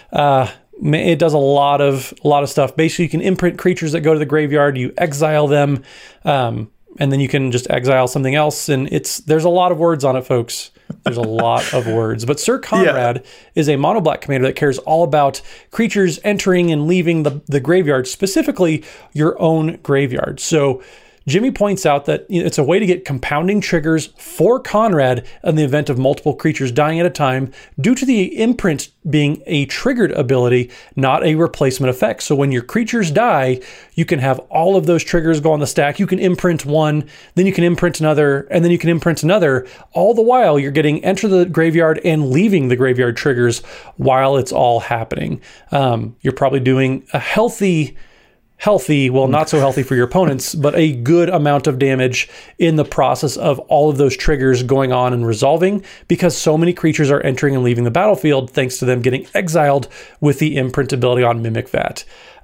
it does a lot of stuff. Basically, you can imprint creatures that go to the graveyard, you exile them, and then you can just exile something else. And there's a lot of words on it, folks. There's a lot of words. But Sir Conrad is a mono black commander that cares all about creatures entering and leaving the graveyard, specifically your own graveyard. So Jimmy points out that it's a way to get compounding triggers for Conrad in the event of multiple creatures dying at a time due to the imprint being a triggered ability, not a replacement effect. So when your creatures die, you can have all of those triggers go on the stack. You can imprint one, then you can imprint another, and then you can imprint another. All the while, you're getting enter the graveyard and leaving the graveyard triggers while it's all happening. You're probably doing a healthy, well, not so healthy for your opponents, but a good amount of damage in the process of all of those triggers going on and resolving, because so many creatures are entering and leaving the battlefield thanks to them getting exiled with the imprint ability on Mimic Vat.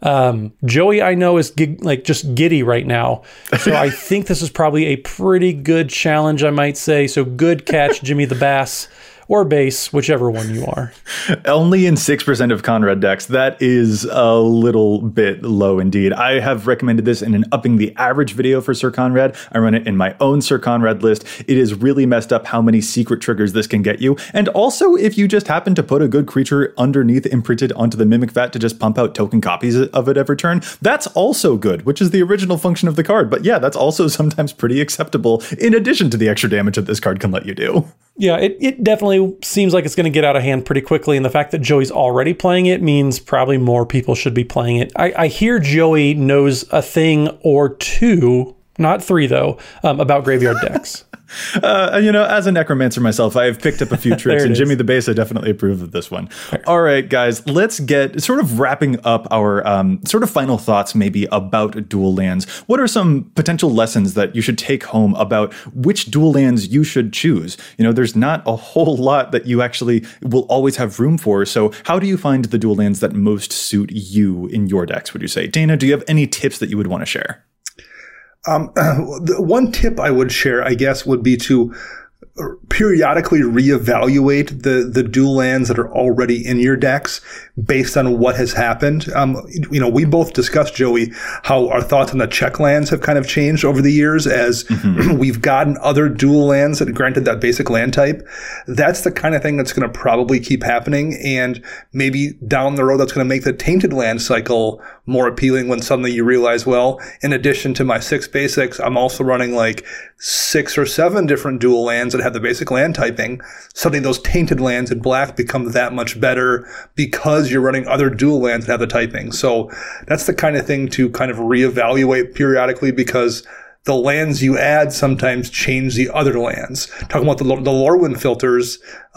Joey, I know, is just giddy right now. So I think this is probably a pretty good challenge, I might say. So good catch, Jimmy the Bass. Or base, whichever one you are. Only in 6% of Conrad decks. That is a little bit low indeed. I have recommended this in an upping the average video for Sir Conrad. I run it in my own Sir Conrad list. It is really messed up how many secret triggers this can get you. And also, if you just happen to put a good creature underneath imprinted onto the Mimic Vat to just pump out token copies of it every turn, that's also good, which is the original function of the card. But yeah, that's also sometimes pretty acceptable in addition to the extra damage that this card can let you do. Yeah, it definitely seems like it's going to get out of hand pretty quickly, and the fact that Joey's already playing it means probably more people should be playing it. I hear Joey knows a thing or two, not 3 though, about graveyard decks. As a necromancer myself, I have picked up a few tricks, and Jimmy the Bass, I definitely approve of this one. All right, guys, let's get sort of wrapping up our sort of final thoughts maybe about dual lands. What are some potential lessons that you should take home about which dual lands you should choose? There's not a whole lot that you actually will always have room for. So how do you find the dual lands that most suit you in your decks, would you say? Dana, do you have any tips that you would want to share? The one tip I would share, I guess, would be to periodically reevaluate the dual lands that are already in your decks based on what has happened. We both discussed, Joey, how our thoughts on the check lands have kind of changed over the years as we've gotten other dual lands that granted that basic land type. That's the kind of thing that's going to probably keep happening. And maybe down the road, that's going to make the tainted land cycle more appealing when suddenly you realize, well, in addition to my 6 basics, I'm also running like 6 or 7 different dual lands that have the basic land typing. Suddenly those tainted lands in black become that much better because you're running other dual lands that have the typing. So that's the kind of thing to kind of reevaluate periodically, because the lands you add sometimes change the other lands. Talking about the Lorwyn filters,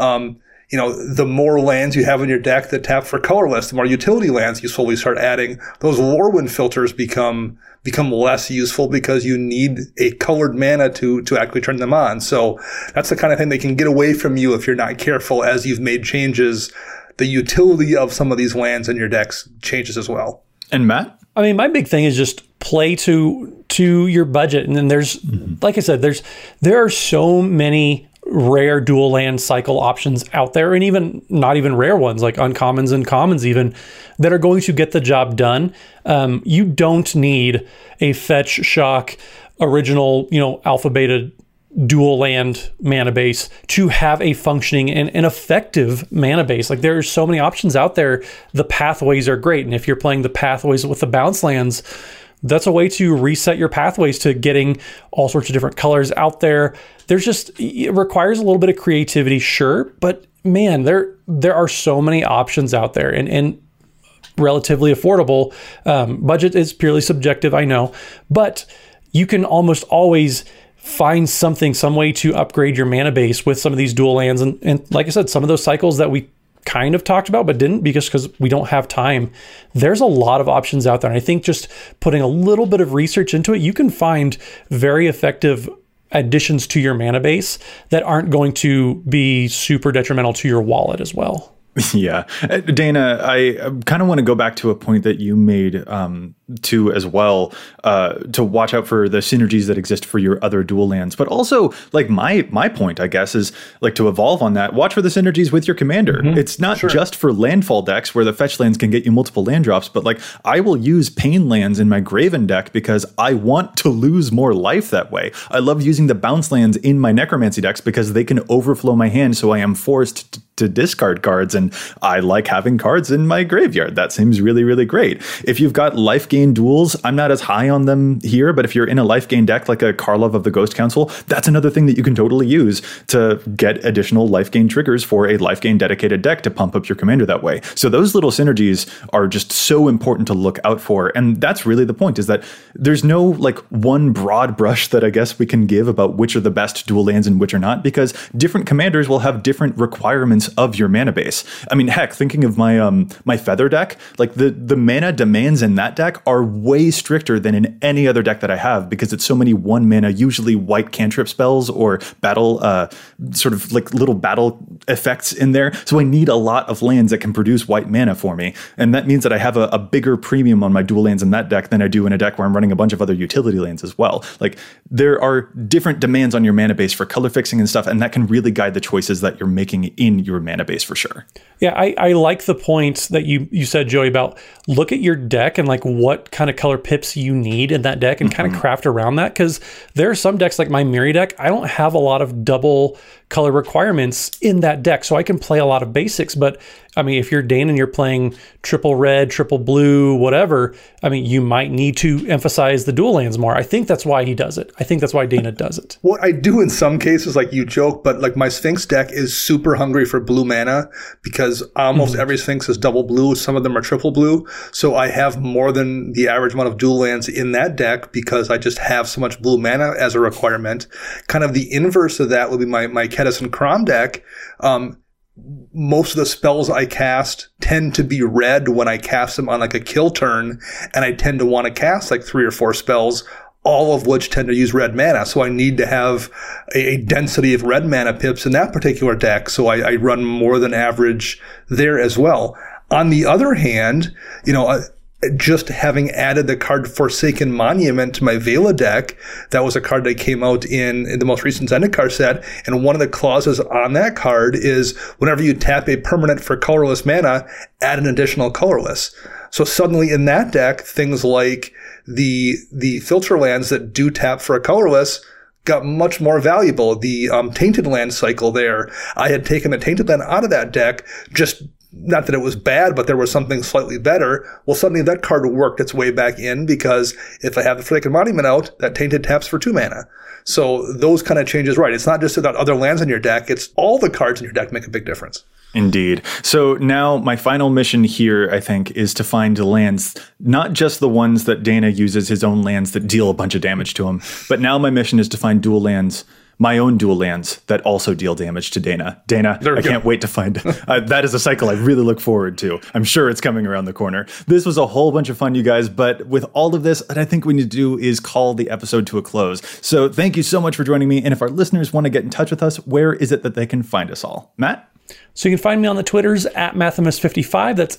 the more lands you have in your deck that tap for colorless, the more utility lands you slowly start adding. Those Lorwyn filters become less useful because you need a colored mana to actually turn them on. So that's the kind of thing they can get away from you if you're not careful as you've made changes. The utility of some of these lands in your decks changes as well. And Matt? I mean, my big thing is just play to your budget. And then there's, like I said, there are so many rare dual land cycle options out there, and even not even rare ones like uncommons and commons even, that are going to get the job done. You don't need a fetch, shock, original, alpha beta dual land mana base to have a functioning and an effective mana base. Like, there's so many options out there. The pathways are great, and if you're playing the pathways with the bounce lands, that's a way to reset your pathways to getting all sorts of different colors out there. It requires a little bit of creativity, sure, but man, there are so many options out there, and relatively affordable. Budget is purely subjective, I know, but you can almost always find some way to upgrade your mana base with some of these dual lands. And like I said, some of those cycles that we kind of talked about but didn't because we don't have time, there's a lot of options out there. And I think just putting a little bit of research into it, you can find very effective additions to your mana base that aren't going to be super detrimental to your wallet as well. Yeah. Dana, I kind of want to go back to a point that you made too as well, to watch out for the synergies that exist for your other dual lands. But also, like, my point, I guess, is like to evolve on that. Watch for the synergies with your commander. It's not just for landfall decks where the fetch lands can get you multiple land drops, but like I will use pain lands in my Graven deck because I want to lose more life that way. I love using the bounce lands in my necromancy decks because they can overflow my hand, so I am forced to discard cards, and I like having cards in my graveyard. That seems really, really great. If you've got life gain duels, I'm not as high on them here, but if you're in a life gain deck like a Karlov of the Ghost Council, that's another thing that you can totally use to get additional life gain triggers for a life gain dedicated deck to pump up your commander that way. So those little synergies are just so important to look out for. And that's really the point, is that there's no like one broad brush that I guess we can give about which are the best dual lands and which are not, because different commanders will have different requirements of your mana base. I mean, heck, thinking of my my Feather deck, like the mana demands in that deck are way stricter than in any other deck that I have, because it's so many 1 mana, usually white cantrip spells or battle, sort of like little battle effects in there. So I need a lot of lands that can produce white mana for me. And that means that I have a bigger premium on my dual lands in that deck than I do in a deck where I'm running a bunch of other utility lands as well. Like, there are different demands on your mana base for color fixing and stuff, and that can really guide the choices that you're making in your mana base for sure. Yeah, I like the point that you said, Joey, about look at your deck and like what kind of color pips you need in that deck and kind of craft around that. Because there are some decks like my Miri deck, I don't have a lot of double color requirements in that deck, so I can play a lot of basics. But I mean, if you're Dane and you're playing triple red, triple blue, whatever, I mean, you might need to emphasize the dual lands more. I think that's why he does it. I think that's why Dana does it. Well, I do in some cases, like you joke, but like my Sphinx deck is super hungry for blue mana because almost every Sphinx is double blue. Some of them are triple blue. So I have more than the average amount of dual lands in that deck because I just have so much blue mana as a requirement. Kind of the inverse of that would be my Kedis and Crom deck. Most of the spells I cast tend to be red when I cast them on like a kill turn, and I tend to want to cast like 3 or 4 spells, all of which tend to use red mana. So I need to have a density of red mana pips in that particular deck. So I run more than average there as well. On the other hand, just having added the card Forsaken Monument to my Vela deck, that was a card that came out in the most recent Zendikar set, and one of the clauses on that card is whenever you tap a permanent for colorless mana, add an additional colorless. So suddenly in that deck, things like the filter lands that do tap for a colorless got much more valuable. The Tainted Land cycle there, I had taken the Tainted Land out of that deck, just not that it was bad, but there was something slightly better. Well, suddenly that card worked its way back in because if I have the Forsaken Monument out, that Tainted taps for 2 mana. So those kind of changes, right? It's not just about other lands in your deck, it's all the cards in your deck make a big difference. Indeed. So now my final mission here, I think, is to find lands, not just the ones that Dana uses, his own lands that deal a bunch of damage to him, but now my mission is to find dual lands, my own dual lands that also deal damage to Dana. Dana, I can't wait to find that is a cycle I really look forward to. I'm sure it's coming around the corner. This was a whole bunch of fun, you guys, but with all of this, what I think we need to do is call the episode to a close. So thank you so much for joining me. And if our listeners want to get in touch with us, where is it that they can find us all? Matt? So you can find me on the Twitters at Mathimus55. That's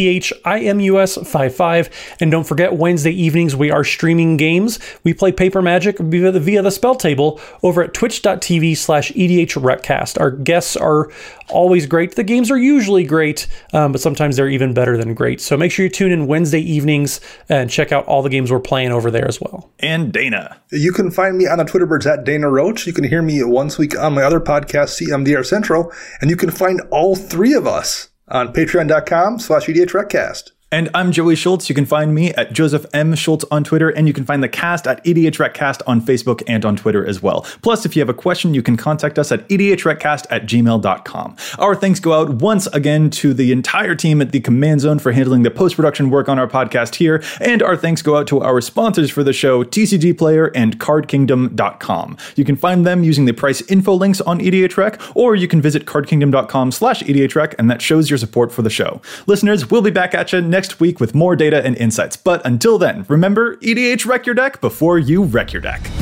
MATHIMUS55. And don't forget, Wednesday evenings we are streaming games. We play Paper Magic via the spell table over at twitch.tv/EDHRECast. Our guests are always great. The games are usually great, but sometimes they're even better than great. So make sure you tune in Wednesday evenings and check out all the games we're playing over there as well. And Dana. You can find me on the Twitterbirds at Dana Roach. You can hear me once a week on my other podcast, CMDR Central. And you can find all 3 of us on patreon.com/EDHRECast. And I'm Joey Schultz. You can find me at Joseph M. Schultz on Twitter, and you can find the cast at EDHRECast on Facebook and on Twitter as well. Plus, if you have a question, you can contact us at EDHRECast@gmail.com. Our thanks go out once again to the entire team at the Command Zone for handling the post-production work on our podcast here, and our thanks go out to our sponsors for the show, TCG Player and CardKingdom.com. You can find them using the price info links on EDHREC, or you can visit CardKingdom.com/EDHREC, and that shows your support for the show. Listeners, we'll be back at you next week with more data and insights. But until then, remember, EDH wreck your deck before you wreck your deck.